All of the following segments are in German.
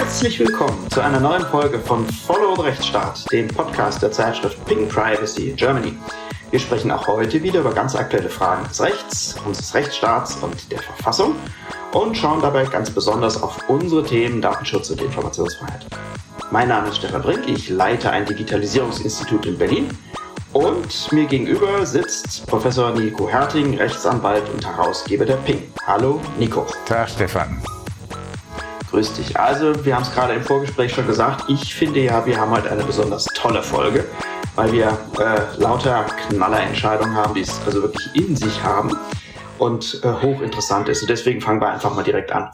Herzlich willkommen zu einer neuen Folge von Follow the Rechtsstaat, dem Podcast der Zeitschrift Ping Privacy Germany. Wir sprechen auch heute wieder über ganz aktuelle Fragen des Rechts, unseres Rechtsstaats und der Verfassung und schauen dabei ganz besonders auf unsere Themen Datenschutz und Informationsfreiheit. Mein Name ist Stefan Brink, ich leite ein Digitalisierungsinstitut in Berlin und mir gegenüber sitzt Professor Nico Herting, Rechtsanwalt und Herausgeber der Ping. Hallo Nico. Tag Stefan. Grüß dich. Also, wir haben es gerade im Vorgespräch schon gesagt, ich finde ja, wir haben heute eine besonders tolle Folge, weil wir lauter Knallerentscheidungen haben, die es also wirklich in sich haben und hochinteressant ist. Und deswegen fangen wir einfach mal direkt an.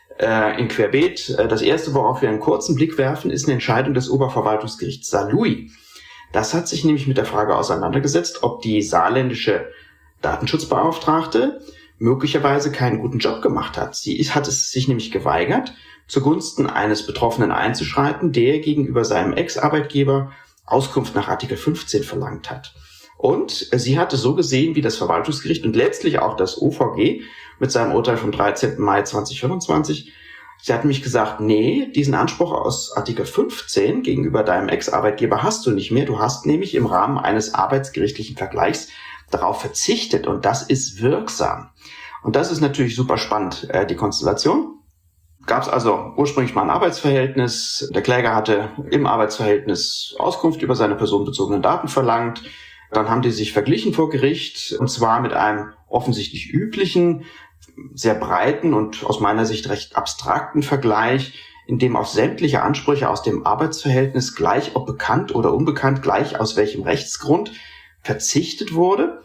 In Querbeet, das erste, worauf wir einen kurzen Blick werfen, ist eine Entscheidung des Oberverwaltungsgerichts Saarlouis. Das hat sich nämlich mit der Frage auseinandergesetzt, ob die saarländische Datenschutzbeauftragte möglicherweise keinen guten Job gemacht hat. Sie hat es sich nämlich geweigert, zugunsten eines Betroffenen einzuschreiten, der gegenüber seinem Ex-Arbeitgeber Auskunft nach Artikel 15 verlangt hat. Und sie hatte so gesehen, wie das Verwaltungsgericht und letztlich auch das OVG mit seinem Urteil vom 13. Mai 2025, sie hat nämlich gesagt, nee, diesen Anspruch aus Artikel 15 gegenüber deinem Ex-Arbeitgeber hast du nicht mehr. Du hast nämlich im Rahmen eines arbeitsgerichtlichen Vergleichs darauf verzichtet und das ist wirksam. Und das ist natürlich super spannend, die Konstellation. Gab es also ursprünglich mal ein Arbeitsverhältnis. Der Kläger hatte im Arbeitsverhältnis Auskunft über seine personenbezogenen Daten verlangt. Dann haben die sich verglichen vor Gericht und zwar mit einem offensichtlich üblichen, sehr breiten und aus meiner Sicht recht abstrakten Vergleich, in dem auf sämtliche Ansprüche aus dem Arbeitsverhältnis, gleich ob bekannt oder unbekannt, gleich aus welchem Rechtsgrund, verzichtet wurde.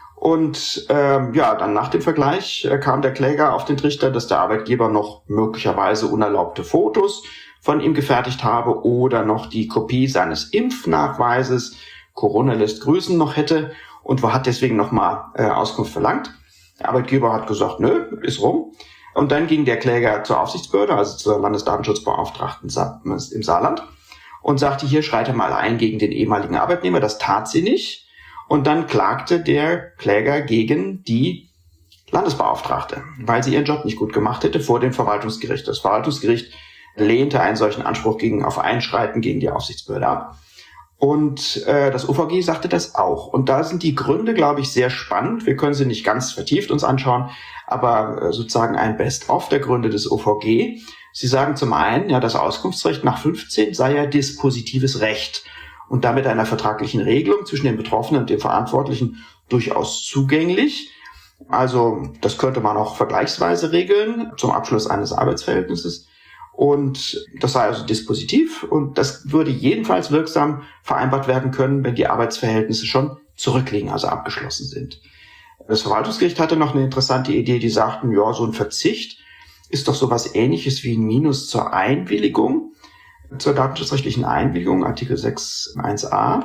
Und dann nach dem Vergleich kam der Kläger auf den Trichter, dass der Arbeitgeber noch möglicherweise unerlaubte Fotos von ihm gefertigt habe oder noch die Kopie seines Impfnachweises, Corona lässt grüßen, noch hätte und hat deswegen nochmal Auskunft verlangt. Der Arbeitgeber hat gesagt, nö, ist rum. Und dann ging der Kläger zur Aufsichtsbehörde, also zur Landesdatenschutzbeauftragten im Saarland und sagte, hier schreite mal ein gegen den ehemaligen Arbeitnehmer. Das tat sie nicht. Und dann klagte der Kläger gegen die Landesbeauftragte, weil sie ihren Job nicht gut gemacht hätte vor dem Verwaltungsgericht. Das Verwaltungsgericht lehnte einen solchen Anspruch auf Einschreiten gegen die Aufsichtsbehörde ab. Und das OVG sagte das auch. Und da sind die Gründe, glaube ich, sehr spannend. Wir können sie nicht ganz vertieft uns anschauen, aber sozusagen ein Best-of der Gründe des OVG. Sie sagen zum einen, ja, das Auskunftsrecht nach 15 sei ja dispositives Recht und damit einer vertraglichen Regelung zwischen dem Betroffenen und dem Verantwortlichen durchaus zugänglich. Also das könnte man auch vergleichsweise regeln zum Abschluss eines Arbeitsverhältnisses. Und das sei also dispositiv und das würde jedenfalls wirksam vereinbart werden können, wenn die Arbeitsverhältnisse schon zurückliegen, also abgeschlossen sind. Das Verwaltungsgericht hatte noch eine interessante Idee, die sagten, ja, so ein Verzicht ist doch sowas Ähnliches wie ein Minus zur Einwilligung, zur datenschutzrechtlichen Einwilligung, Artikel 6.1a.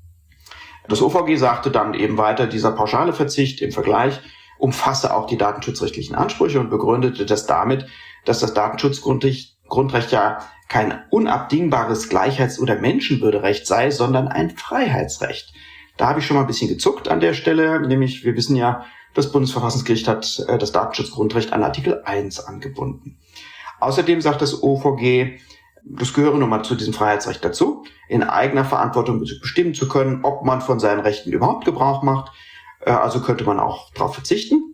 Das OVG sagte dann eben weiter, dieser pauschale Verzicht im Vergleich umfasse auch die datenschutzrechtlichen Ansprüche und begründete das damit, dass das Datenschutzgrundrecht ja kein unabdingbares Gleichheits- oder Menschenwürderecht sei, sondern ein Freiheitsrecht. Da habe ich schon mal ein bisschen gezuckt an der Stelle, nämlich wir wissen ja, das Bundesverfassungsgericht hat das Datenschutzgrundrecht an Artikel 1 angebunden. Außerdem sagt das OVG, das gehöre nun mal zu diesem Freiheitsrecht dazu, in eigener Verantwortung bestimmen zu können, ob man von seinen Rechten überhaupt Gebrauch macht. Also könnte man auch darauf verzichten.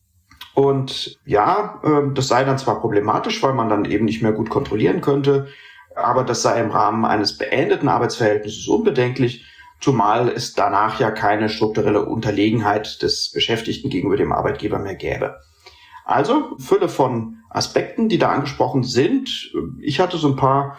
Und ja, das sei dann zwar problematisch, weil man dann eben nicht mehr gut kontrollieren könnte, aber das sei im Rahmen eines beendeten Arbeitsverhältnisses unbedenklich, zumal es danach ja keine strukturelle Unterlegenheit des Beschäftigten gegenüber dem Arbeitgeber mehr gäbe. Also Fülle von Aspekten, die da angesprochen sind. Ich hatte so ein paar,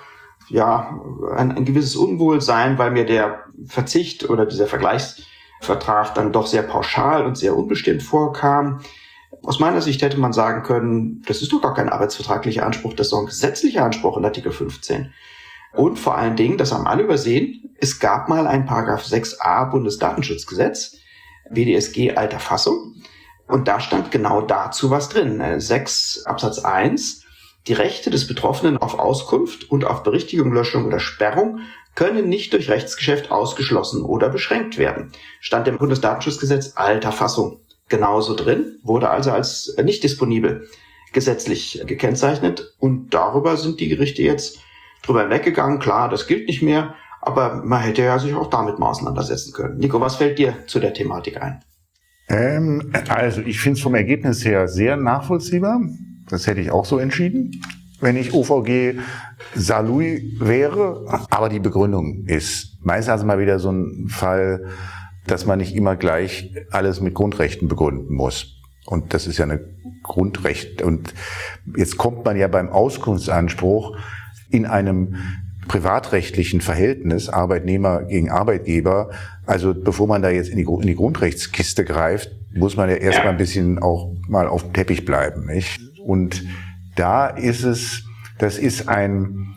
ein gewisses Unwohlsein, weil mir der Verzicht oder dieser Vergleichsvertrag dann doch sehr pauschal und sehr unbestimmt vorkam. Aus meiner Sicht hätte man sagen können, das ist doch gar kein arbeitsvertraglicher Anspruch, das ist doch ein gesetzlicher Anspruch in Artikel 15. Und vor allen Dingen, das haben alle übersehen, es gab mal ein Paragraph 6a Bundesdatenschutzgesetz, BDSG alter Fassung. Und da stand genau dazu was drin. 6 Absatz 1. Die Rechte des Betroffenen auf Auskunft und auf Berichtigung, Löschung oder Sperrung können nicht durch Rechtsgeschäft ausgeschlossen oder beschränkt werden. Stand im Bundesdatenschutzgesetz alter Fassung genauso drin, wurde also als nicht disponibel gesetzlich gekennzeichnet. Und darüber sind die Gerichte jetzt drüber hinweggegangen. Klar, das gilt nicht mehr, aber man hätte ja sich auch damit mal auseinandersetzen können. Nico, was fällt dir zu der Thematik ein? Also ich finde es vom Ergebnis her sehr nachvollziehbar. Das hätte ich auch so entschieden, wenn ich OVG Saarlouis wäre. Aber die Begründung ist meistens also mal wieder so ein Fall, dass man nicht immer gleich alles mit Grundrechten begründen muss. Und das ist ja eine Grundrecht. Und jetzt kommt man ja beim Auskunftsanspruch in einem privatrechtlichen Verhältnis, Arbeitnehmer gegen Arbeitgeber. Also bevor man da jetzt in die Grundrechtskiste greift, muss man ja erstmal ein bisschen auch mal auf dem Teppich bleiben, nicht? Und da ist es, das ist ein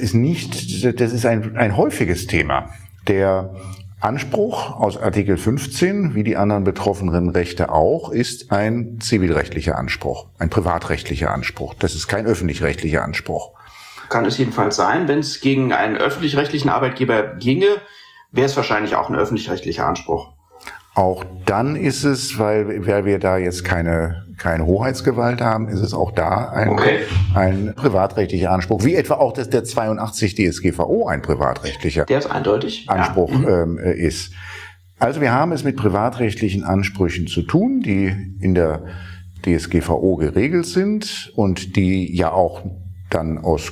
häufiges Thema. Der Anspruch aus Artikel 15, wie die anderen betroffenen Rechte auch, ist ein zivilrechtlicher Anspruch, ein privatrechtlicher Anspruch. Das ist kein öffentlich-rechtlicher Anspruch. Kann es jedenfalls sein. Wenn es gegen einen öffentlich-rechtlichen Arbeitgeber ginge, wäre es wahrscheinlich auch ein öffentlich-rechtlicher Anspruch. Auch dann ist es, weil wir da jetzt keine Hoheitsgewalt haben, ist es auch da ein privatrechtlicher Anspruch, wie etwa auch der 82 DSGVO ein privatrechtlicher der ist eindeutig Anspruch ist. Also wir haben es mit privatrechtlichen Ansprüchen zu tun, die in der DSGVO geregelt sind und die ja auch dann aus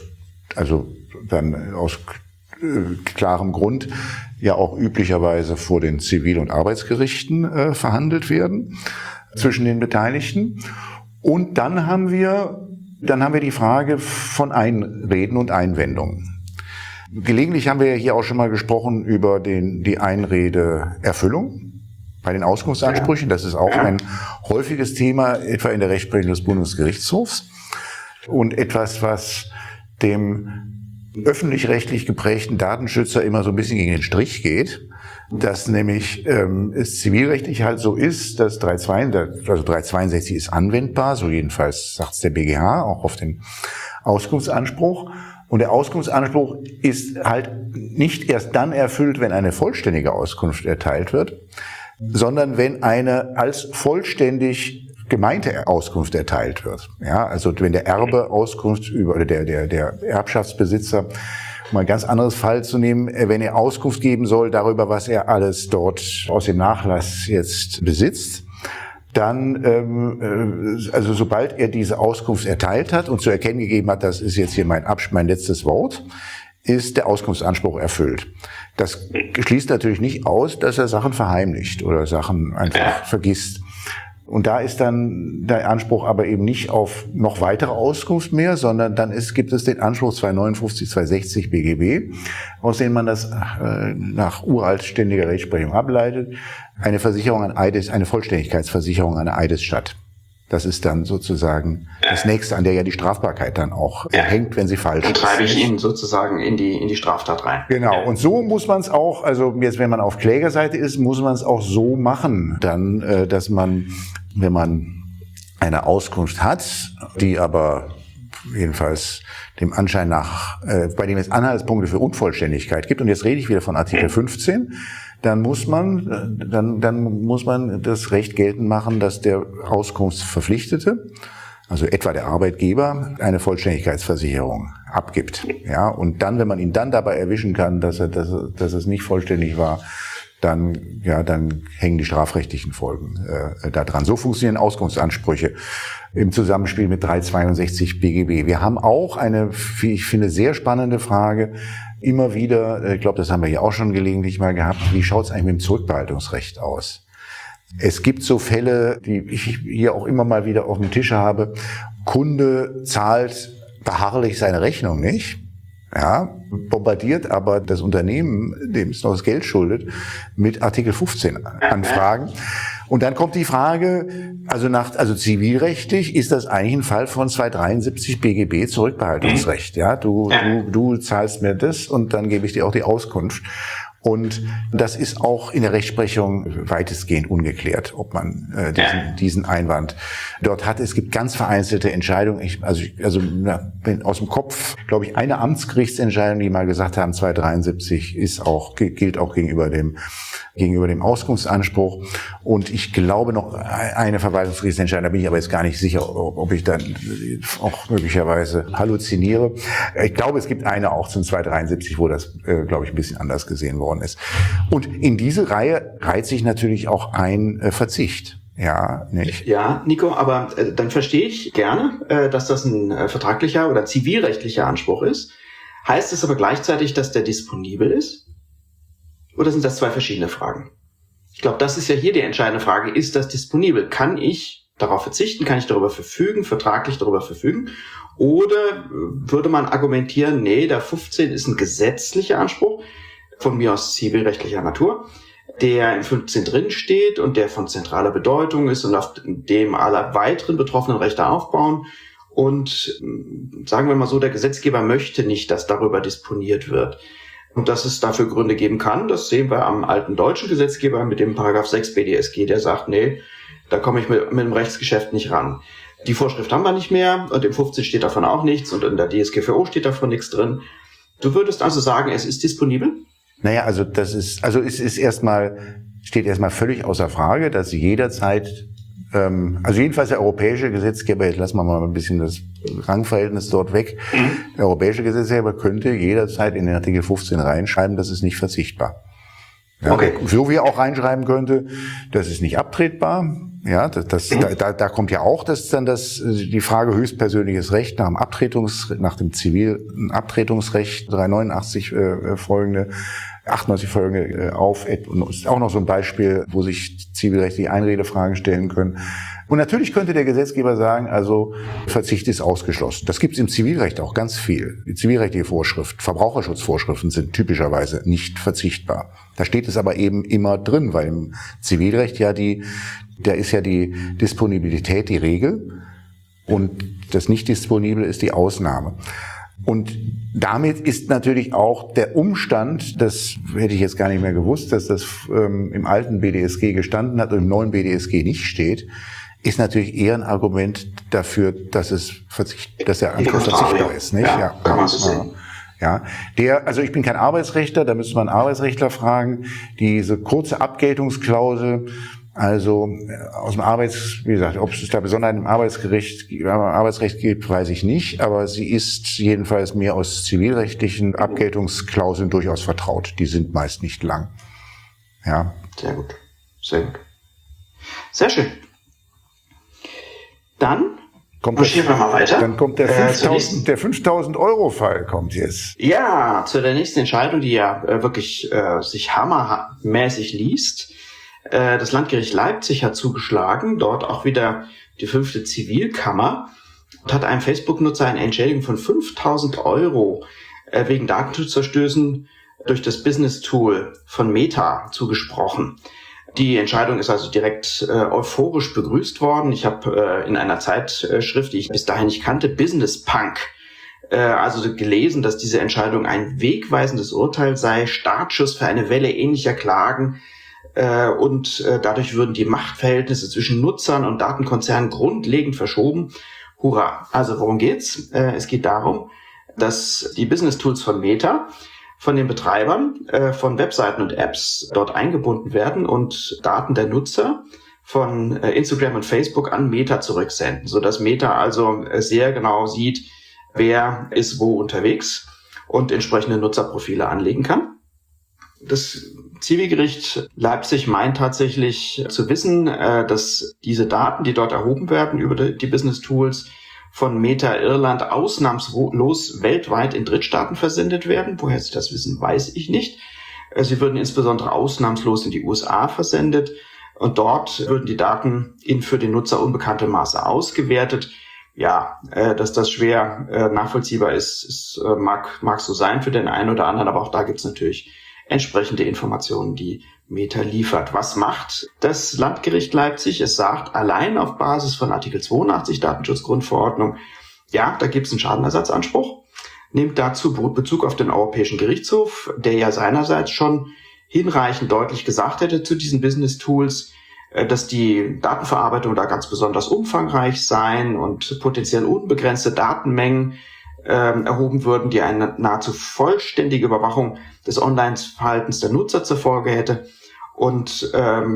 klarem Grund ja auch üblicherweise vor den Zivil- und Arbeitsgerichten verhandelt werden zwischen den Beteiligten. Und dann haben wir die Frage von Einreden und Einwendungen. Gelegentlich haben wir ja hier auch schon mal gesprochen über die Einredeerfüllung bei den Auskunftsansprüchen. Das ist auch ein häufiges Thema, etwa in der Rechtsprechung des Bundesgerichtshofs. Und etwas, was dem öffentlich-rechtlich geprägten Datenschützer immer so ein bisschen gegen den Strich geht, dass nämlich es zivilrechtlich halt so ist, dass 362 ist anwendbar, so jedenfalls sagt es der BGH, auch auf den Auskunftsanspruch. Und der Auskunftsanspruch ist halt nicht erst dann erfüllt, wenn eine vollständige Auskunft erteilt wird, sondern wenn eine als vollständig gemeinte Auskunft erteilt wird. Ja, also wenn der Erbe Auskunft oder der Erbschaftsbesitzer, um ein ganz anderes Fall zu nehmen, wenn er Auskunft geben soll darüber, was er alles dort aus dem Nachlass jetzt besitzt, dann, also sobald er diese Auskunft erteilt hat und zu erkennen gegeben hat, das ist jetzt hier mein letztes Wort, ist der Auskunftsanspruch erfüllt. Das schließt natürlich nicht aus, dass er Sachen verheimlicht oder Sachen einfach vergisst. Und da ist dann der Anspruch aber eben nicht auf noch weitere Auskunft mehr, sondern dann gibt es den Anspruch 259, 260 BGB, aus dem man das nach uralt ständiger Rechtsprechung ableitet, eine Versicherung an eine Vollständigkeitsversicherung an der Eidesstatt. Das ist dann sozusagen das Nächste, an der ja die Strafbarkeit dann auch hängt, wenn sie falsch ist. Dann treibe ich ihn sozusagen in die Straftat rein. Genau. Und so muss man es auch, also jetzt, wenn man auf Klägerseite ist, muss man es auch so machen, dann, dass man, wenn man eine Auskunft hat, die aber jedenfalls dem Anschein nach, bei dem es Anhaltspunkte für Unvollständigkeit gibt, und jetzt rede ich wieder von Artikel 15, dann muss man das Recht geltend machen, dass der Auskunftsverpflichtete, also etwa der Arbeitgeber, eine Vollständigkeitsversicherung abgibt. Ja, und dann, wenn man ihn dann dabei erwischen kann, dass es nicht vollständig war, dann hängen die strafrechtlichen Folgen da dran. So funktionieren Auskunftsansprüche im Zusammenspiel mit 362 BGB. Wir haben auch eine, wie ich finde, sehr spannende Frage immer wieder, ich glaube, das haben wir hier auch schon gelegentlich mal gehabt, wie schaut es eigentlich mit dem Zurückbehaltungsrecht aus? Es gibt so Fälle, die ich hier auch immer mal wieder auf dem Tisch habe. Kunde zahlt beharrlich seine Rechnung nicht. Ja, bombardiert aber das Unternehmen, dem es noch das Geld schuldet, mit Artikel 15 Anfragen. Und dann kommt die Frage, also zivilrechtlich ist das eigentlich ein Fall von 273 BGB Zurückbehaltungsrecht. Ja, du zahlst mir das und dann gebe ich dir auch die Auskunft. Und das ist auch in der Rechtsprechung weitestgehend ungeklärt, ob man diesen Einwand Es gibt ganz vereinzelte Entscheidungen. Aus dem Kopf, glaube ich, eine Amtsgerichtsentscheidung, die mal gesagt haben, 273 gilt auch gegenüber dem Auskunftsanspruch. Und ich glaube noch eine Verwaltungsgerichtsentscheidung, da bin ich aber jetzt gar nicht sicher, ob ich dann auch möglicherweise halluziniere. Ich glaube, es gibt eine auch zum 273, wo das, glaube ich, ein bisschen anders gesehen worden ist. Und in diese Reihe reiht sich natürlich auch ein Verzicht. Ja, nicht? Ja, Nico, aber dann verstehe ich gerne, dass das ein vertraglicher oder zivilrechtlicher Anspruch ist. Heißt es aber gleichzeitig, dass der disponibel ist? Oder sind das zwei verschiedene Fragen? Ich glaube, das ist ja hier die entscheidende Frage. Ist das disponibel? Kann ich darauf verzichten? Kann ich darüber verfügen, vertraglich darüber verfügen? Oder würde man argumentieren, nee, der 15 ist ein gesetzlicher Anspruch, von mir aus zivilrechtlicher Natur, der im 15 drin steht und der von zentraler Bedeutung ist und auf dem alle weiteren betroffenen Rechte aufbauen. Und sagen wir mal so, der Gesetzgeber möchte nicht, dass darüber disponiert wird. Und dass es dafür Gründe geben kann, das sehen wir am alten deutschen Gesetzgeber mit dem Paragraph 6 BDSG, der sagt, nee, da komme ich mit dem Rechtsgeschäft nicht ran. Die Vorschrift haben wir nicht mehr und im 15 steht davon auch nichts und in der DSGVO steht davon nichts drin. Du würdest also sagen, es ist disponibel? Naja, steht erstmal völlig außer Frage, dass jederzeit, jedenfalls der europäische Gesetzgeber, jetzt lassen wir mal ein bisschen das Rangverhältnis dort weg, der europäische Gesetzgeber könnte jederzeit in den Artikel 15 reinschreiben, das ist nicht verzichtbar. Ja, okay. So wie er auch reinschreiben könnte, das ist nicht abtretbar. Ja, da kommt ja auch die Frage höchstpersönliches Recht nach dem zivilen Abtretungsrecht 389 folgende, 98 folgende auf. Und ist auch noch so ein Beispiel, wo sich zivilrechtliche Einredefragen stellen können. Und natürlich könnte der Gesetzgeber sagen, also Verzicht ist ausgeschlossen. Das gibt es im Zivilrecht auch ganz viel. Die zivilrechtliche Vorschrift, Verbraucherschutzvorschriften sind typischerweise nicht verzichtbar. Da steht es aber eben immer drin, weil im Zivilrecht da ist ja die Disponibilität die Regel und das Nicht-Disponible ist die Ausnahme. Und damit ist natürlich auch der Umstand, das hätte ich jetzt gar nicht mehr gewusst, dass das im alten BDSG gestanden hat und im neuen BDSG nicht steht, ist natürlich eher ein Argument dafür, dass der Anspruch verzichtbar ist, nicht? Ja, kann man so sehen. Ja, ich bin kein Arbeitsrechtler, da müsste man einen Arbeitsrechtler fragen. Diese kurze Abgeltungsklausel, also aus dem wie gesagt, ob es da Besonderheiten im Arbeitsrecht gibt, weiß ich nicht, aber sie ist jedenfalls mir aus zivilrechtlichen Abgeltungsklauseln durchaus vertraut. Die sind meist nicht lang. Ja. Sehr gut. Sehr gut. Sehr schön. Dann marschieren wir mal weiter. Dann kommt der 5.000 Euro Fall kommt jetzt. Ja, zu der nächsten Entscheidung, die ja wirklich sich hammermäßig liest. Das Landgericht Leipzig hat zugeschlagen, dort auch wieder die 5. Zivilkammer und hat einem Facebook-Nutzer eine Entschädigung von 5.000 Euro wegen Datenschutzverstößen durch das Business-Tool von Meta zugesprochen. Die Entscheidung ist also direkt euphorisch begrüßt worden. Ich habe in einer Zeitschrift, die ich bis dahin nicht kannte, Business Punk, also gelesen, dass diese Entscheidung ein wegweisendes Urteil sei, Startschuss für eine Welle ähnlicher Klagen und dadurch würden die Machtverhältnisse zwischen Nutzern und Datenkonzernen grundlegend verschoben. Hurra! Also worum geht's? Es geht darum, dass die Business-Tools von Meta von den Betreibern von Webseiten und Apps dort eingebunden werden und Daten der Nutzer von Instagram und Facebook an Meta zurücksenden, sodass Meta also sehr genau sieht, wer ist wo unterwegs und entsprechende Nutzerprofile anlegen kann. Das Zivilgericht Leipzig meint tatsächlich zu wissen, dass diese Daten, die dort erhoben werden über die Business Tools von Meta Irland ausnahmslos weltweit in Drittstaaten versendet werden. Woher sie das wissen, weiß ich nicht. Sie würden insbesondere ausnahmslos in die USA versendet und dort würden die Daten in für den Nutzer unbekannte Maße ausgewertet. Ja, dass das schwer nachvollziehbar ist, mag so sein für den einen oder anderen, aber auch da gibt es natürlich entsprechende Informationen, die Meta liefert. Was macht das Landgericht Leipzig? Es sagt, allein auf Basis von Artikel 82 Datenschutzgrundverordnung, ja, da gibt es einen Schadenersatzanspruch, nimmt dazu Bezug auf den Europäischen Gerichtshof, der ja seinerseits schon hinreichend deutlich gesagt hätte zu diesen Business Tools, dass die Datenverarbeitung da ganz besonders umfangreich seien und potenziell unbegrenzte Datenmengen erhoben würden, die eine nahezu vollständige Überwachung des Online-Verhaltens der Nutzer zur Folge hätte. Und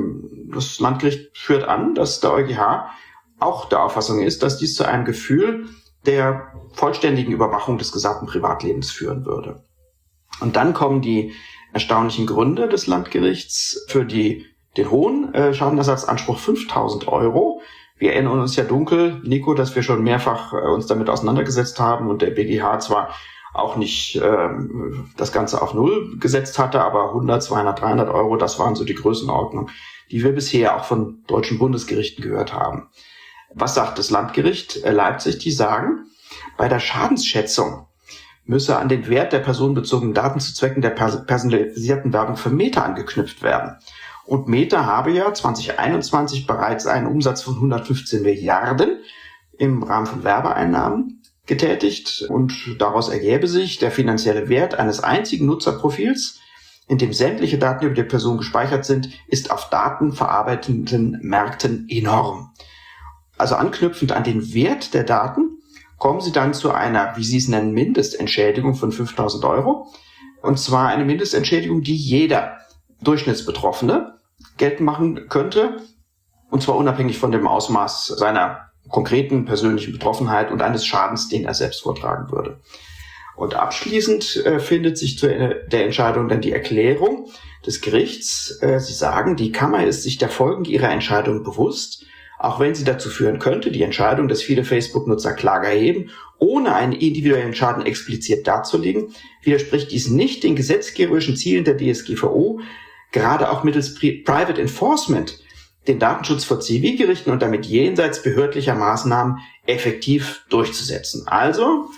das Landgericht führt an, dass der EuGH auch der Auffassung ist, dass dies zu einem Gefühl der vollständigen Überwachung des gesamten Privatlebens führen würde. Und dann kommen die erstaunlichen Gründe des Landgerichts für den hohen Schadenersatzanspruch 5.000 €. Wir erinnern uns ja dunkel, Nico, dass wir schon mehrfach uns damit auseinandergesetzt haben und der BGH zwar auch nicht das Ganze auf Null gesetzt hatte, aber 100, 200, 300 €, das waren so die Größenordnung, die wir bisher auch von deutschen Bundesgerichten gehört haben. Was sagt das Landgericht Leipzig? Die sagen, bei der Schadensschätzung müsse an den Wert der personenbezogenen Daten zu Zwecken der personalisierten Werbung für Meta angeknüpft werden. Und Meta habe ja 2021 bereits einen Umsatz von 115 Milliarden im Rahmen von Werbeeinnahmen getätigt. Und daraus ergäbe sich der finanzielle Wert eines einzigen Nutzerprofils, in dem sämtliche Daten über die Person gespeichert sind, ist auf datenverarbeitenden Märkten enorm. Also anknüpfend an den Wert der Daten kommen Sie dann zu einer, wie Sie es nennen, Mindestentschädigung von 5.000 €. Und zwar eine Mindestentschädigung, die jeder Durchschnittsbetroffene geltend machen könnte. Und zwar unabhängig von dem Ausmaß seiner konkreten persönlichen Betroffenheit und eines Schadens, den er selbst vortragen würde. Und abschließend findet sich zu der Entscheidung dann die Erklärung des Gerichts. Sie sagen, die Kammer ist sich der Folgen ihrer Entscheidung bewusst, auch wenn sie dazu führen könnte, die Entscheidung, dass viele Facebook-Nutzer Klage erheben, ohne einen individuellen Schaden explizit darzulegen, widerspricht dies nicht den gesetzgeberischen Zielen der DSGVO, gerade auch mittels Private Enforcement den Datenschutz vor Zivilgerichten und damit jenseits behördlicher Maßnahmen effektiv durchzusetzen. Also,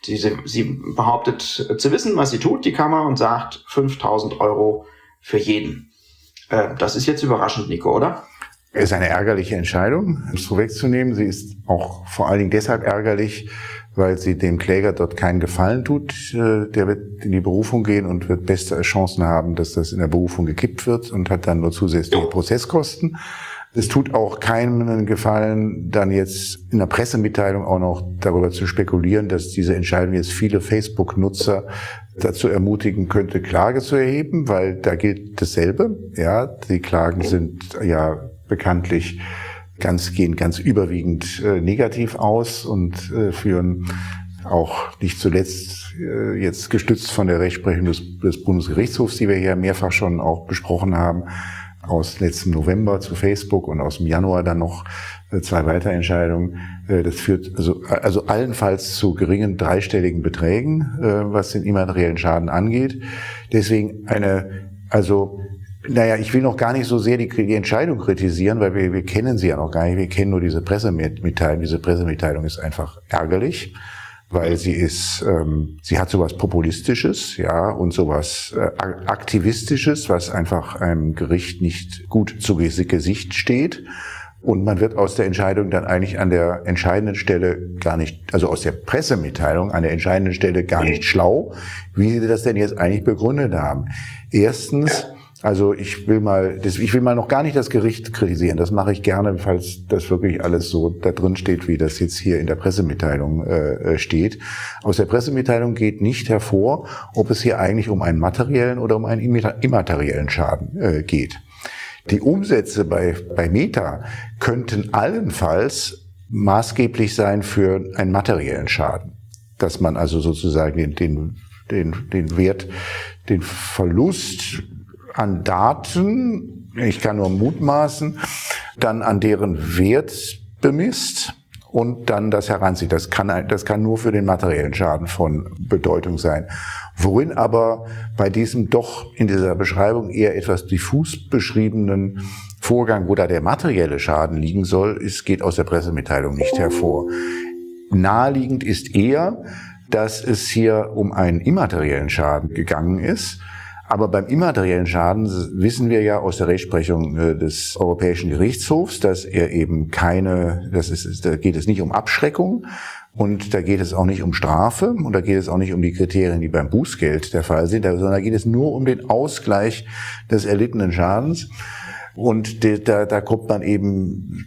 sie behauptet zu wissen, was sie tut, die Kammer, und sagt 5.000 € für jeden. Das ist jetzt überraschend, Nico, oder? Es ist eine ärgerliche Entscheidung, um es vorwegzunehmen. Sie ist auch vor allen Dingen deshalb ärgerlich, weil sie dem Kläger dort keinen Gefallen tut. Der wird in die Berufung gehen und wird beste Chancen haben, dass das in der Berufung gekippt wird und hat dann nur zusätzliche Prozesskosten. Es tut auch keinem einen Gefallen, dann jetzt in der Pressemitteilung auch noch darüber zu spekulieren, dass diese Entscheidung jetzt viele Facebook-Nutzer dazu ermutigen könnte, Klage zu erheben, weil da gilt dasselbe. Ja, die Klagen sind ja bekanntlich gehen ganz überwiegend negativ aus und führen auch nicht zuletzt jetzt gestützt von der Rechtsprechung des Bundesgerichtshofs, die wir hier mehrfach schon auch besprochen haben, aus letztem November zu Facebook und aus dem Januar dann noch 2 weitere Entscheidungen. Das führt also allenfalls zu geringen dreistelligen Beträgen, was den immateriellen Schaden angeht. Deswegen ich will noch gar nicht so sehr die Entscheidung kritisieren, weil wir kennen sie ja noch gar nicht. Wir kennen nur diese Pressemitteilung. Diese Pressemitteilung ist einfach ärgerlich, weil sie hat sowas Populistisches, ja, und sowas Aktivistisches, was einfach einem Gericht nicht gut zu Gesicht steht. Und man wird aus der Entscheidung dann eigentlich an der entscheidenden Stelle aus der Pressemitteilung an der entscheidenden Stelle gar nicht schlau, wie sie das denn jetzt eigentlich begründet haben. Erstens, also ich will mal noch gar nicht das Gericht kritisieren. Das mache ich gerne, falls das wirklich alles so da drin steht, wie das jetzt hier in der Pressemitteilung steht. Aus der Pressemitteilung geht nicht hervor, ob es hier eigentlich um einen materiellen oder um einen immateriellen Schaden geht. Die Umsätze bei Meta könnten allenfalls maßgeblich sein für einen materiellen Schaden, dass man also sozusagen den Wert, den Verlust an Daten, ich kann nur mutmaßen, dann an deren Wert bemisst und dann das heranzieht. Das kann nur für den materiellen Schaden von Bedeutung sein. Worin aber bei diesem doch in dieser Beschreibung eher etwas diffus beschriebenen Vorgang, wo da der materielle Schaden liegen soll, geht aus der Pressemitteilung nicht hervor. Naheliegend ist eher, dass es hier um einen immateriellen Schaden gegangen ist. Aber beim immateriellen Schaden wissen wir ja aus der Rechtsprechung des Europäischen Gerichtshofs, dass da geht es nicht um Abschreckung und da geht es auch nicht um Strafe und da geht es auch nicht um die Kriterien, die beim Bußgeld der Fall sind, sondern da geht es nur um den Ausgleich des erlittenen Schadens. Und da kommt man eben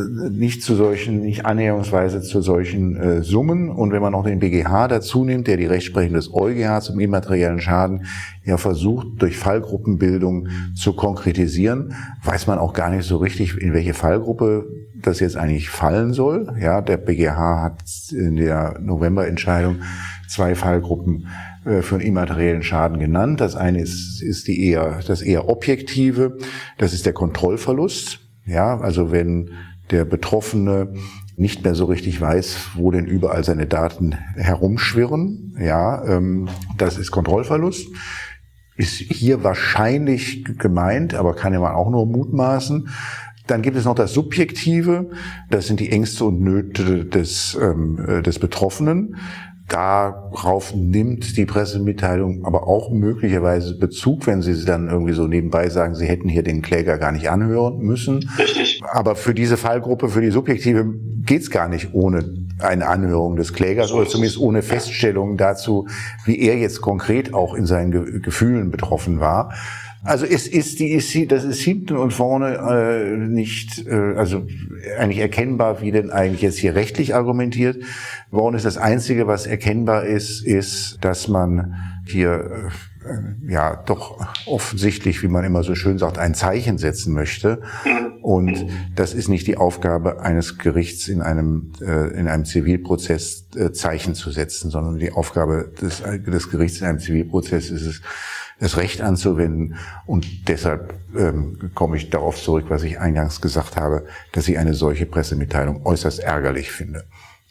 nicht annäherungsweise zu solchen Summen. Und wenn man noch den BGH dazu nimmt, der die Rechtsprechung des EuGH zum immateriellen Schaden ja versucht, durch Fallgruppenbildung zu konkretisieren, weiß man auch gar nicht so richtig, in welche Fallgruppe das jetzt eigentlich fallen soll. Ja, der BGH hat in der Novemberentscheidung 2 Fallgruppen für einen immateriellen Schaden genannt. Das eine ist das eher objektive, das ist der Kontrollverlust. Ja, also wenn der Betroffene nicht mehr so richtig weiß, wo denn überall seine Daten herumschwirren, ja, das ist Kontrollverlust. Ist hier wahrscheinlich gemeint, aber kann ja man auch nur mutmaßen. Dann gibt es noch das Subjektive, das sind die Ängste und Nöte des Betroffenen. Darauf nimmt die Pressemitteilung aber auch möglicherweise Bezug, wenn Sie dann irgendwie so nebenbei sagen, Sie hätten hier den Kläger gar nicht anhören müssen. Richtig. Aber für diese Fallgruppe, für die Subjektive, geht's gar nicht ohne eine Anhörung des Klägers oder zumindest ohne Feststellung dazu, wie er jetzt konkret auch in seinen Gefühlen betroffen war. Also das ist hinten und vorne nicht, also eigentlich erkennbar, wie denn eigentlich jetzt hier rechtlich argumentiert worden ist. Das Einzige, was erkennbar ist, dass man hier ja doch offensichtlich, wie man immer so schön sagt, ein Zeichen setzen möchte. Und das ist nicht die Aufgabe eines Gerichts in einem Zivilprozess Zeichen zu setzen, sondern die Aufgabe des Gerichts in einem Zivilprozess ist es, das Recht anzuwenden. Und deshalb komme ich darauf zurück, was ich eingangs gesagt habe, dass ich eine solche Pressemitteilung äußerst ärgerlich finde.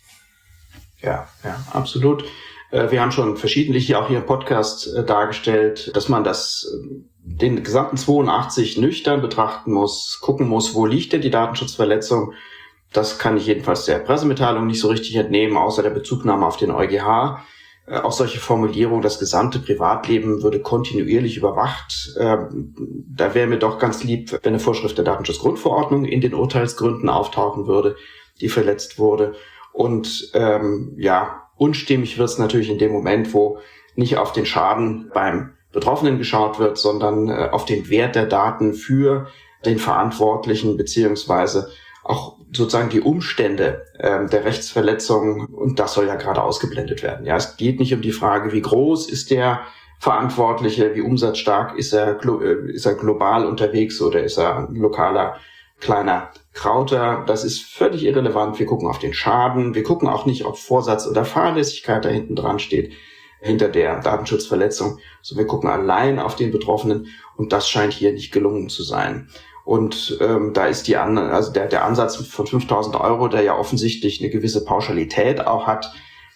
Ja, absolut. Wir haben schon verschiedentlich auch hier im Podcast dargestellt, dass man den gesamten 82 nüchtern betrachten muss, gucken muss, wo liegt denn die Datenschutzverletzung. Das kann ich jedenfalls der Pressemitteilung nicht so richtig entnehmen, außer der Bezugnahme auf den EuGH. Auch solche Formulierungen, das gesamte Privatleben würde kontinuierlich überwacht. Da wäre mir doch ganz lieb, wenn eine Vorschrift der Datenschutzgrundverordnung in den Urteilsgründen auftauchen würde, die verletzt wurde. Und unstimmig wird es natürlich in dem Moment, wo nicht auf den Schaden beim Betroffenen geschaut wird, sondern auf den Wert der Daten für den Verantwortlichen beziehungsweise auch sozusagen die Umstände der Rechtsverletzung, und das soll ja gerade ausgeblendet werden. Ja, es geht nicht um die Frage, wie groß ist der Verantwortliche, wie umsatzstark ist er global unterwegs oder ist er ein lokaler kleiner Krauter. Das ist völlig irrelevant. Wir gucken auf den Schaden. Wir gucken auch nicht, ob Vorsatz oder Fahrlässigkeit da hinten dran steht, hinter der Datenschutzverletzung. Also wir gucken allein auf den Betroffenen, und das scheint hier nicht gelungen zu sein. Und da ist der Ansatz von 5.000 Euro, der ja offensichtlich eine gewisse Pauschalität auch hat,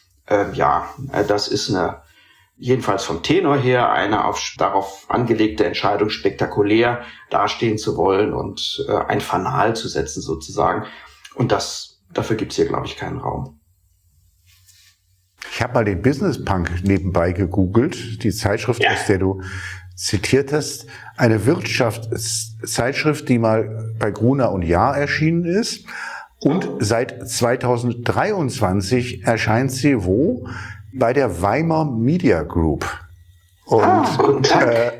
das ist jedenfalls vom Tenor her eine darauf angelegte Entscheidung, spektakulär dastehen zu wollen und ein Fanal zu setzen sozusagen. Und dafür gibt's hier, glaube ich, keinen Raum. Ich habe mal den Business Punk nebenbei gegoogelt, die Zeitschrift, aus der du zitiert hast. Eine Wirtschaftszeitschrift, die mal bei Gruner und Jahr erschienen ist. Und seit 2023 erscheint sie wo? Bei der Weimar Media Group. Und, guten Tag.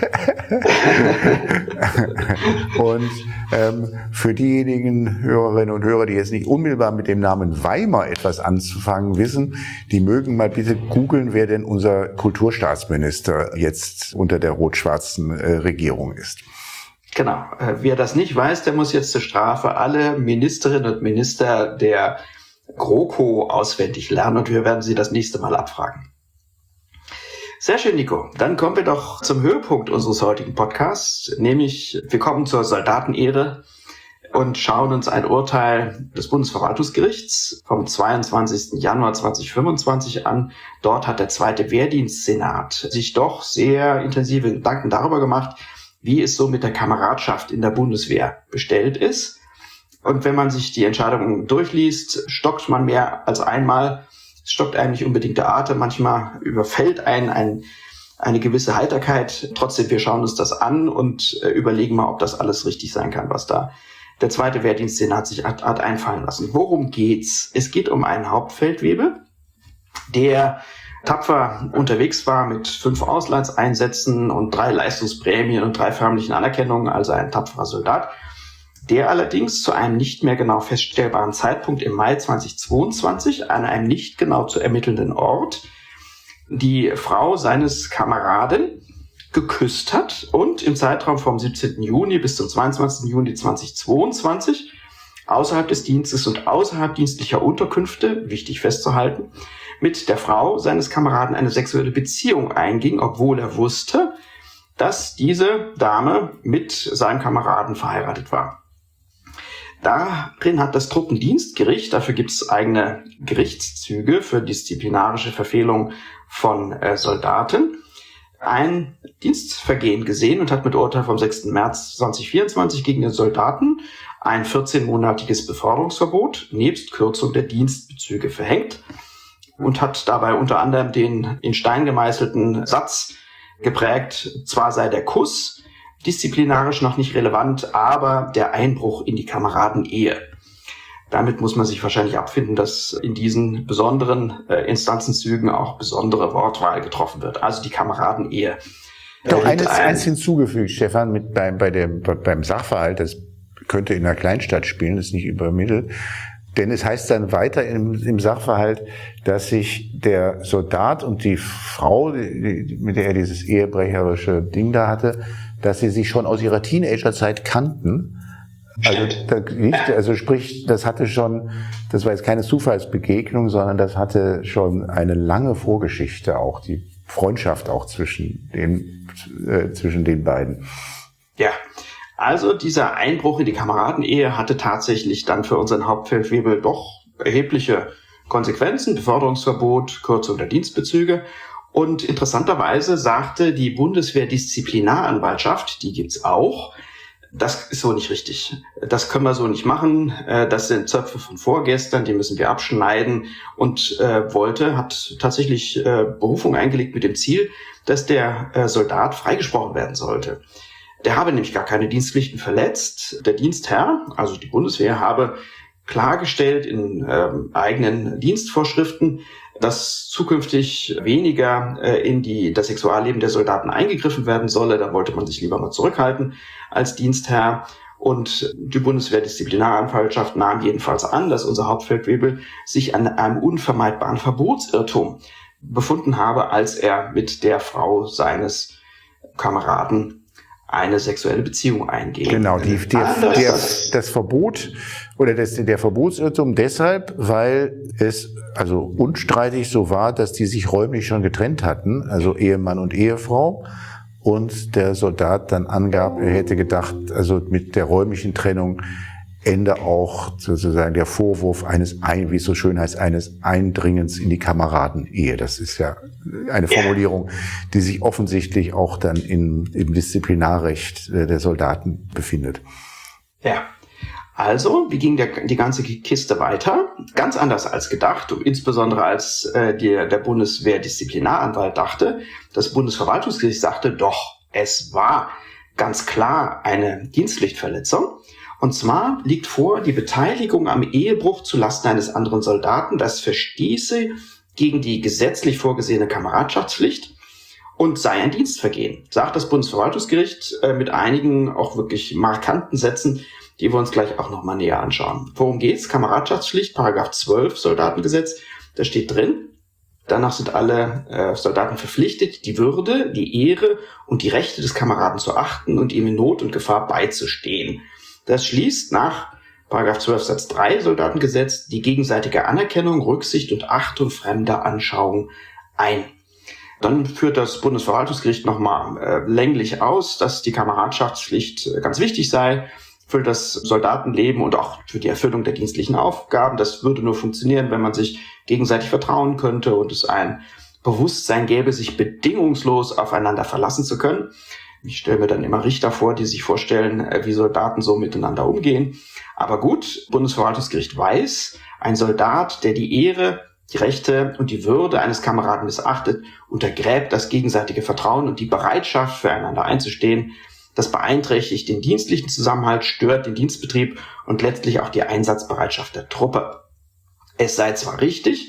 Für diejenigen Hörerinnen und Hörer, die jetzt nicht unmittelbar mit dem Namen Weimar etwas anzufangen wissen, die mögen mal bitte googeln, wer denn unser Kulturstaatsminister jetzt unter der rot-schwarzen Regierung ist. Genau. Wer das nicht weiß, der muss jetzt zur Strafe alle Ministerinnen und Minister der GroKo auswendig lernen, und wir werden sie das nächste Mal abfragen. Sehr schön, Nico. Dann kommen wir doch zum Höhepunkt unseres heutigen Podcasts, nämlich wir kommen zur Soldatenehre und schauen uns ein Urteil des Bundesverwaltungsgerichts vom 22. Januar 2025 an. Dort hat der zweite Wehrdienstsenat sich doch sehr intensive Gedanken darüber gemacht, wie es so mit der Kameradschaft in der Bundeswehr bestellt ist. Und wenn man sich die Entscheidungen durchliest, stockt man mehr als einmal. Es stockt einem nicht unbedingt der Atem. Manchmal überfällt einen eine gewisse Heiterkeit. Trotzdem, wir schauen uns das an und überlegen mal, ob das alles richtig sein kann, was da der zweite Wehrdienstsenat sich hat einfallen lassen. Worum geht's? Es geht um einen Hauptfeldwebel, der tapfer unterwegs war mit 5 Auslandseinsätzen und 3 Leistungsprämien und 3 förmlichen Anerkennungen, also ein tapferer Soldat, der allerdings zu einem nicht mehr genau feststellbaren Zeitpunkt im Mai 2022 an einem nicht genau zu ermittelnden Ort die Frau seines Kameraden geküsst hat und im Zeitraum vom 17. Juni bis zum 22. Juni 2022 außerhalb des Dienstes und außerhalb dienstlicher Unterkünfte, wichtig festzuhalten, mit der Frau seines Kameraden eine sexuelle Beziehung einging, obwohl er wusste, dass diese Dame mit seinem Kameraden verheiratet war. Darin hat das Truppendienstgericht, dafür gibt es eigene Gerichtszüge für disziplinarische Verfehlung von Soldaten, ein Dienstvergehen gesehen und hat mit Urteil vom 6. März 2024 gegen den Soldaten ein 14-monatiges Beförderungsverbot nebst Kürzung der Dienstbezüge verhängt und hat dabei unter anderem den in Stein gemeißelten Satz geprägt, zwar sei der Kuss disziplinarisch noch nicht relevant, aber der Einbruch in die Kameradenehe. Damit muss man sich wahrscheinlich abfinden, dass in diesen besonderen Instanzenzügen auch besondere Wortwahl getroffen wird, also die Kameradenehe. Doch eins hinzugefügt, Stefan, beim Sachverhalt, das könnte in einer Kleinstadt spielen, ist nicht übermittelt. Denn es heißt dann weiter im Sachverhalt, dass sich der Soldat und die Frau, mit der er dieses ehebrecherische Ding da hatte, dass sie sich schon aus ihrer Teenagerzeit kannten. Also sprich, das war jetzt keine Zufallsbegegnung, sondern das hatte schon eine lange Vorgeschichte, auch die Freundschaft auch zwischen den beiden. Ja. Also dieser Einbruch in die Kameradenehe hatte tatsächlich dann für unseren Hauptfeldwebel doch erhebliche Konsequenzen, Beförderungsverbot, Kürzung der Dienstbezüge. Und interessanterweise sagte die Bundeswehr-Disziplinaranwaltschaft, die gibt's auch, das ist so nicht richtig. Das können wir so nicht machen. Das sind Zöpfe von vorgestern, die müssen wir abschneiden. Und hat tatsächlich Berufung eingelegt mit dem Ziel, dass der Soldat freigesprochen werden sollte. Der habe nämlich gar keine Dienstpflichten verletzt. Der Dienstherr, also die Bundeswehr, habe klargestellt in eigenen Dienstvorschriften, dass zukünftig weniger in das Sexualleben der Soldaten eingegriffen werden solle. Da wollte man sich lieber mal zurückhalten als Dienstherr. Und die Bundeswehr-Disziplinaranwaltschaft nahm jedenfalls an, dass unser Hauptfeldwebel sich an einem unvermeidbaren Verbotsirrtum befunden habe, als er mit der Frau seines Kameraden eine sexuelle Beziehung eingehen. Genau, das Verbot oder der Verbotsirrtum deshalb, weil es also unstreitig so war, dass die sich räumlich schon getrennt hatten, also Ehemann und Ehefrau, und der Soldat dann angab, er hätte gedacht, also mit der räumlichen Trennung ende auch sozusagen der Vorwurf wie es so schön heißt, eines Eindringens in die Kameradenehe. Das ist ja eine Formulierung, die sich offensichtlich auch dann im Disziplinarrecht der Soldaten befindet. Ja, also wie ging die ganze Kiste weiter? Ganz anders als gedacht, und insbesondere als der Bundeswehr-Disziplinaranwalt dachte. Das Bundesverwaltungsgericht sagte, doch, es war ganz klar eine Dienstpflichtverletzung. Und zwar liegt vor die Beteiligung am Ehebruch zulasten eines anderen Soldaten, das verstieße gegen die gesetzlich vorgesehene Kameradschaftspflicht und sei ein Dienstvergehen, sagt das Bundesverwaltungsgericht mit einigen auch wirklich markanten Sätzen, die wir uns gleich auch nochmal näher anschauen. Worum geht's? Kameradschaftspflicht, Paragraph 12 Soldatengesetz, da steht drin, danach sind alle Soldaten verpflichtet, die Würde, die Ehre und die Rechte des Kameraden zu achten und ihm in Not und Gefahr beizustehen. Das schließt nach § 12 Satz 3 Soldatengesetz die gegenseitige Anerkennung, Rücksicht und Achtung fremder Anschauung ein. Dann führt das Bundesverwaltungsgericht nochmal länglich aus, dass die Kameradschaftspflicht ganz wichtig sei für das Soldatenleben und auch für die Erfüllung der dienstlichen Aufgaben. Das würde nur funktionieren, wenn man sich gegenseitig vertrauen könnte und es ein Bewusstsein gäbe, sich bedingungslos aufeinander verlassen zu können. Ich stelle mir dann immer Richter vor, die sich vorstellen, wie Soldaten so miteinander umgehen. Aber gut, Bundesverwaltungsgericht weiß, ein Soldat, der die Ehre, die Rechte und die Würde eines Kameraden missachtet, untergräbt das gegenseitige Vertrauen und die Bereitschaft, füreinander einzustehen. Das beeinträchtigt den dienstlichen Zusammenhalt, stört den Dienstbetrieb und letztlich auch die Einsatzbereitschaft der Truppe. Es sei zwar richtig,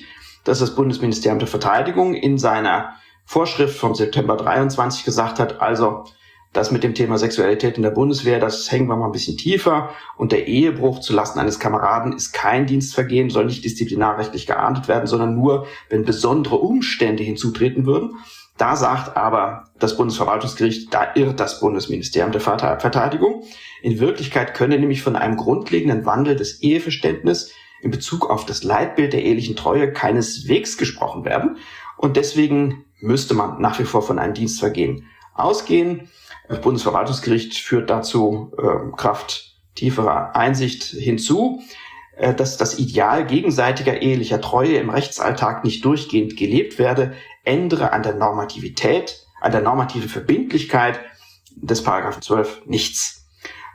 dass das Bundesministerium der Verteidigung in seiner Vorschrift vom September 23 gesagt hat, also das mit dem Thema Sexualität in der Bundeswehr, das hängen wir mal ein bisschen tiefer. Und der Ehebruch zulasten eines Kameraden ist kein Dienstvergehen, soll nicht disziplinarrechtlich geahndet werden, sondern nur, wenn besondere Umstände hinzutreten würden. Da sagt aber das Bundesverwaltungsgericht, da irrt das Bundesministerium der Verteidigung. In Wirklichkeit könne nämlich von einem grundlegenden Wandel des Eheverständnisses in Bezug auf das Leitbild der ehelichen Treue keineswegs gesprochen werden. Und deswegen müsste man nach wie vor von einem Dienstvergehen ausgehen. Das Bundesverwaltungsgericht führt dazu Kraft tieferer Einsicht hinzu, dass das Ideal gegenseitiger ehelicher Treue im Rechtsalltag nicht durchgehend gelebt werde, ändere an der Normativität, an der normativen Verbindlichkeit des Paragraphen 12 nichts.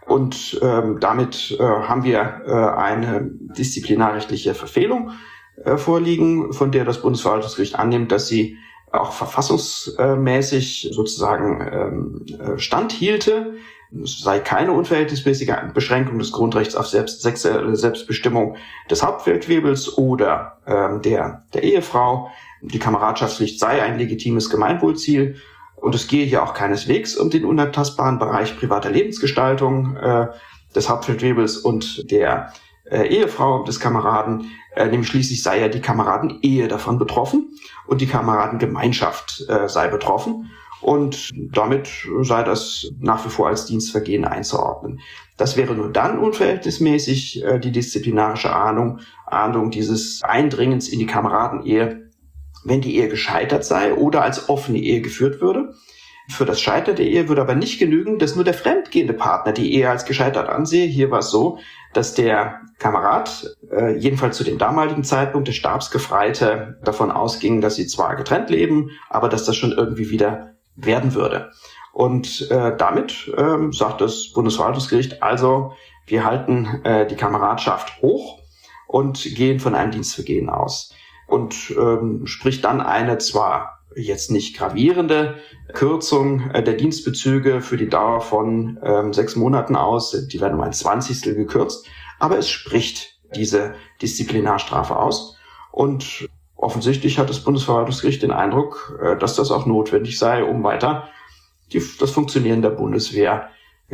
Und damit haben wir eine disziplinarrechtliche Verfehlung vorliegen, von der das Bundesverwaltungsgericht annimmt, dass sie auch verfassungsmäßig sozusagen standhielte. Es sei keine unverhältnismäßige Beschränkung des Grundrechts auf sexuelle Selbstbestimmung des Hauptfeldwebels oder der Ehefrau. Die Kameradschaftspflicht sei ein legitimes Gemeinwohlziel. Und es gehe hier auch keineswegs um den unantastbaren Bereich privater Lebensgestaltung des Hauptfeldwebels und der Ehefrau des Kameraden, nämlich schließlich sei ja die Kameradenehe davon betroffen und die Kameradengemeinschaft sei betroffen und damit sei das nach wie vor als Dienstvergehen einzuordnen. Das wäre nur dann unverhältnismäßig die disziplinarische Ahndung dieses Eindringens in die Kameradenehe, wenn die Ehe gescheitert sei oder als offene Ehe geführt würde. Für das Scheitern der Ehe würde aber nicht genügen, dass nur der fremdgehende Partner die Ehe als gescheitert ansehe. Hier war es so, dass der Kamerad, jedenfalls zu dem damaligen Zeitpunkt, der Stabsgefreite, davon ausging, dass sie zwar getrennt leben, aber dass das schon irgendwie wieder werden würde. Und damit sagt das Bundesverwaltungsgericht, also wir halten die Kameradschaft hoch und gehen von einem Dienstvergehen aus. Und spricht dann eine zwar jetzt nicht gravierende Kürzung der Dienstbezüge für die Dauer von 6 Monaten aus, die werden um 1/20 gekürzt, aber es spricht diese Disziplinarstrafe aus. Und offensichtlich hat das Bundesverwaltungsgericht den Eindruck, dass das auch notwendig sei, um weiter das Funktionieren der Bundeswehr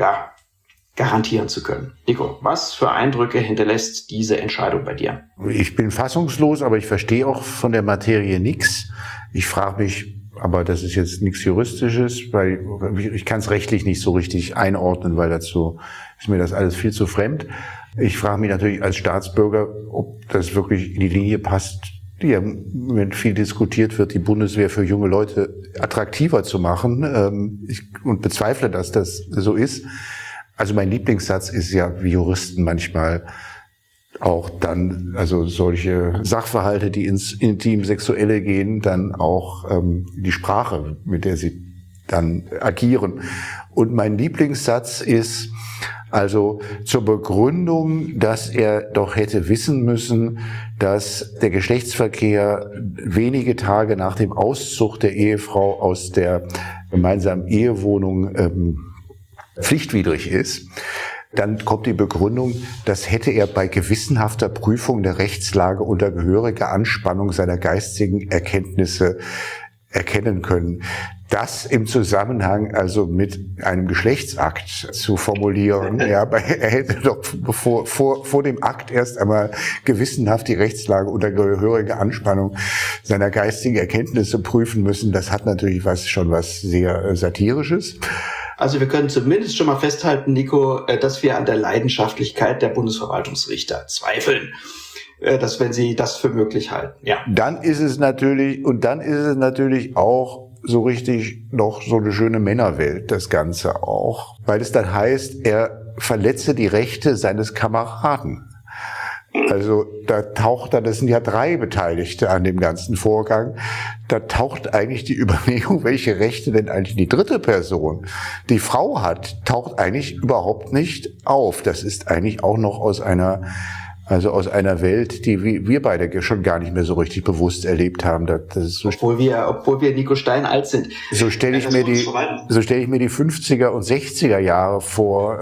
garantieren zu können. Nico, was für Eindrücke hinterlässt diese Entscheidung bei dir? Ich bin fassungslos, aber ich verstehe auch von der Materie nichts. Ich frage mich, aber das ist jetzt nichts Juristisches, weil ich kann es rechtlich nicht so richtig einordnen, weil dazu ist mir das alles viel zu fremd. Ich frage mich natürlich als Staatsbürger, ob das wirklich in die Linie passt, die ja viel diskutiert wird, die Bundeswehr für junge Leute attraktiver zu machen. Und bezweifle, dass das so ist. Also mein Lieblingssatz ist ja, wie Juristen manchmal auch dann, also solche Sachverhalte, die ins Intim-Sexuelle gehen, dann auch die Sprache, mit der sie dann agieren. Und mein Lieblingssatz ist also zur Begründung, dass er doch hätte wissen müssen, dass der Geschlechtsverkehr wenige Tage nach dem Auszug der Ehefrau aus der gemeinsamen Ehewohnung pflichtwidrig ist. Dann kommt die Begründung, das hätte er bei gewissenhafter Prüfung der Rechtslage unter gehöriger Anspannung seiner geistigen Erkenntnisse erkennen können. Das im Zusammenhang also mit einem Geschlechtsakt zu formulieren, er hätte doch vor dem Akt erst einmal gewissenhaft die Rechtslage unter gehöriger Anspannung seiner geistigen Erkenntnisse prüfen müssen. Das hat natürlich schon was sehr Satirisches. Also wir können zumindest schon mal festhalten, Nico, dass wir an der Leidenschaftlichkeit der Bundesverwaltungsrichter zweifeln, dass wenn sie das für möglich halten. Ja. Dann ist es natürlich auch so richtig noch so eine schöne Männerwelt, das Ganze auch, weil es dann heißt, er verletze die Rechte seines Kameraden. Also das sind ja 3 Beteiligte an dem ganzen Vorgang, da taucht eigentlich die Überlegung, welche Rechte denn eigentlich die dritte Person, die Frau hat, taucht eigentlich überhaupt nicht auf. Das ist eigentlich auch noch aus einer Also aus einer Welt, die wir beide schon gar nicht mehr so richtig bewusst erlebt haben. Das ist so, obwohl wir Nico Stein alt sind. So stelle ich mir die 50er und 60er Jahre vor.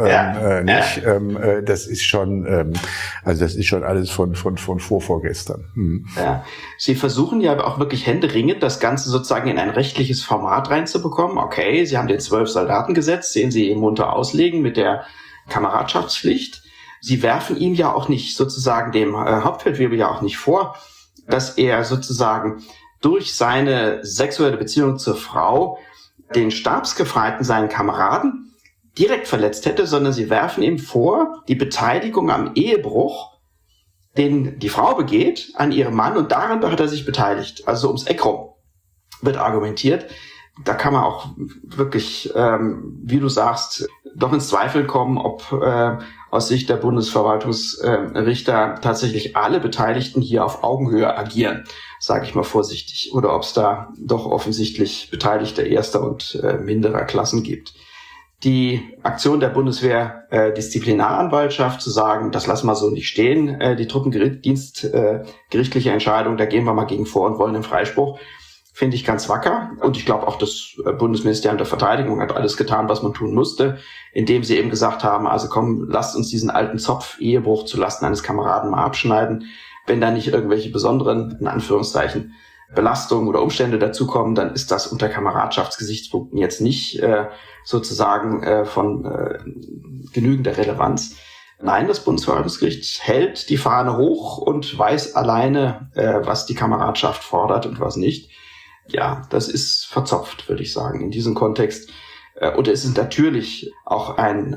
Das ist schon, das ist schon alles von vorgestern. Ja. Sie versuchen ja auch wirklich händeringend, das Ganze sozusagen in ein rechtliches Format reinzubekommen. Okay, Sie haben den 12-Soldaten-Gesetz, den Sie munter auslegen mit der Kameradschaftspflicht. Sie werfen ihm ja auch nicht, sozusagen dem Hauptfeldwebel ja auch nicht vor, dass er sozusagen durch seine sexuelle Beziehung zur Frau den Stabsgefreiten, seinen Kameraden, direkt verletzt hätte, sondern sie werfen ihm vor, die Beteiligung am Ehebruch, den die Frau begeht, an ihrem Mann, und daran hat er sich beteiligt. Also ums Eck rum wird argumentiert. Da kann man auch wirklich, wie du sagst, doch ins Zweifeln kommen, ob aus Sicht der Bundesverwaltungsrichter tatsächlich alle Beteiligten hier auf Augenhöhe agieren, sage ich mal vorsichtig, oder ob es da doch offensichtlich Beteiligte erster und minderer Klassen gibt. Die Aktion der Bundeswehr Disziplinaranwaltschaft zu sagen, das lassen wir so nicht stehen, die Truppendienstgerichtliche Entscheidung, da gehen wir mal gegen vor und wollen einen Freispruch, finde ich ganz wacker. Und ich glaube auch, das Bundesministerium der Verteidigung hat alles getan, was man tun musste, indem sie eben gesagt haben, also komm, lasst uns diesen alten Zopf Ehebruch zulasten eines Kameraden mal abschneiden. Wenn da nicht irgendwelche besonderen, in Anführungszeichen, Belastungen oder Umstände dazukommen, dann ist das unter Kameradschaftsgesichtspunkten jetzt nicht sozusagen von genügender Relevanz. Nein, das Bundesverwaltungsgericht hält die Fahne hoch und weiß alleine, was die Kameradschaft fordert und was nicht. Ja, das ist verzopft, würde ich sagen, in diesem Kontext. Und es ist natürlich auch ein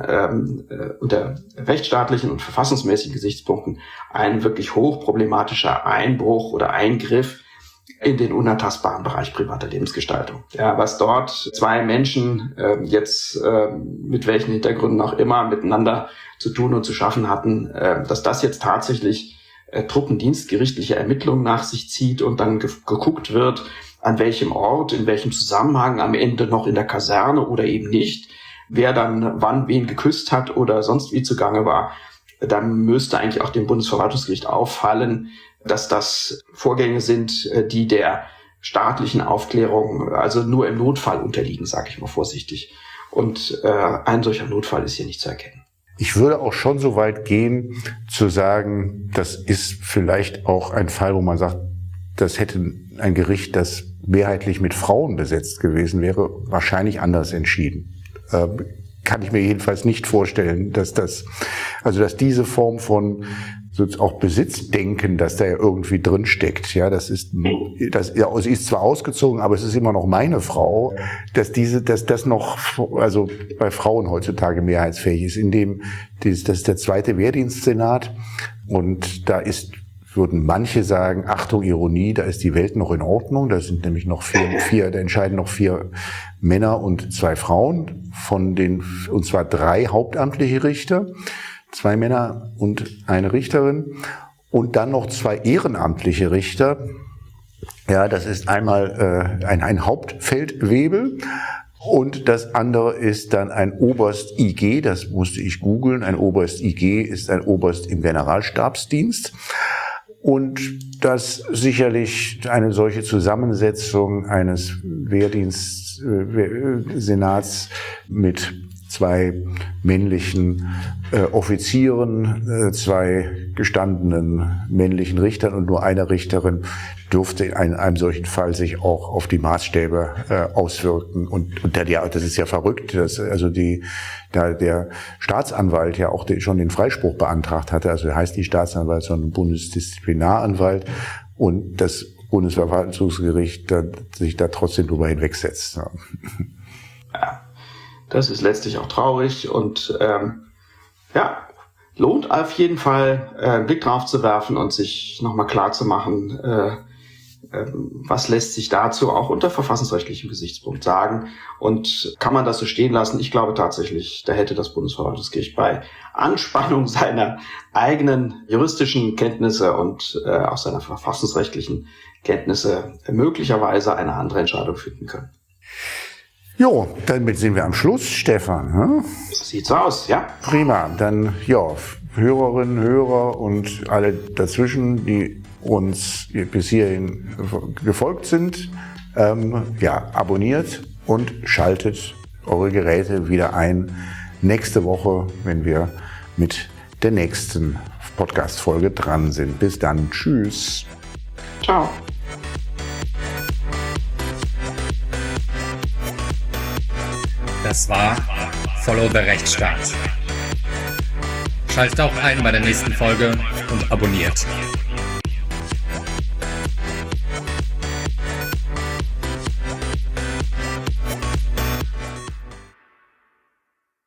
unter rechtsstaatlichen und verfassungsmäßigen Gesichtspunkten ein wirklich hochproblematischer Einbruch oder Eingriff in den unantastbaren Bereich privater Lebensgestaltung. Ja, was dort zwei Menschen jetzt mit welchen Hintergründen auch immer miteinander zu tun und zu schaffen hatten, dass das jetzt tatsächlich truppendienstgerichtliche Ermittlungen nach sich zieht und dann geguckt wird, an welchem Ort, in welchem Zusammenhang, am Ende noch in der Kaserne oder eben nicht, wer dann wann wen geküsst hat oder sonst wie zugange war, dann müsste eigentlich auch dem Bundesverwaltungsgericht auffallen, dass das Vorgänge sind, die der staatlichen Aufklärung also nur im Notfall unterliegen, sage ich mal vorsichtig. Und ein solcher Notfall ist hier nicht zu erkennen. Ich würde auch schon so weit gehen, zu sagen, das ist vielleicht auch ein Fall, wo man sagt, das hätte ein Gericht, das mehrheitlich mit Frauen besetzt gewesen wäre, wahrscheinlich anders entschieden. Kann ich mir jedenfalls nicht vorstellen, dass diese Form von auch Besitzdenken, dass da ja irgendwie drin steckt. Ja, sie ist zwar ausgezogen, aber es ist immer noch meine Frau, dass das noch, also bei Frauen heutzutage mehrheitsfähig ist, das ist der zweite Wehrdienstsenat, und da würden manche sagen, Achtung, Ironie, da ist die Welt noch in Ordnung, da sind nämlich noch da entscheiden noch 4 Männer und 2 Frauen und zwar 3 hauptamtliche Richter, 2 Männer und eine Richterin und dann noch 2 ehrenamtliche Richter. Ja, das ist einmal ein Hauptfeldwebel und das andere ist dann ein Oberst IG, das musste ich googeln. Ein Oberst IG ist ein Oberst im Generalstabsdienst. Und dass sicherlich eine solche Zusammensetzung eines Wehrdienstsenats mit 2 männlichen Offizieren, 2 gestandenen männlichen Richtern und nur einer Richterin dürfte in einem solchen Fall sich auch auf die Maßstäbe auswirken. Und das ist ja verrückt, dass der Staatsanwalt ja auch schon den Freispruch beantragt hatte. Also heißt nicht Staatsanwalt, sondern Bundesdisziplinaranwalt, und das Bundesverwaltungsgericht sich da trotzdem drüber hinwegsetzt. Ja. Das ist letztlich auch traurig und lohnt auf jeden Fall einen Blick drauf zu werfen und sich nochmal klar zu machen, was lässt sich dazu auch unter verfassungsrechtlichem Gesichtspunkt sagen, und kann man das so stehen lassen? Ich glaube tatsächlich, da hätte das Bundesverwaltungsgericht bei Anspannung seiner eigenen juristischen Kenntnisse und auch seiner verfassungsrechtlichen Kenntnisse möglicherweise eine andere Entscheidung finden können. Jo, damit sind wir am Schluss, Stefan. Hm? So sieht's aus, ja? Prima, dann ja, Hörerinnen, Hörer und alle dazwischen, die uns bis hierhin gefolgt sind, abonniert und schaltet eure Geräte wieder ein nächste Woche, wenn wir mit der nächsten Podcast-Folge dran sind. Bis dann, tschüss. Ciao. Das war Follow the Rechtsstaat. Schaltet auch ein bei der nächsten Folge und abonniert.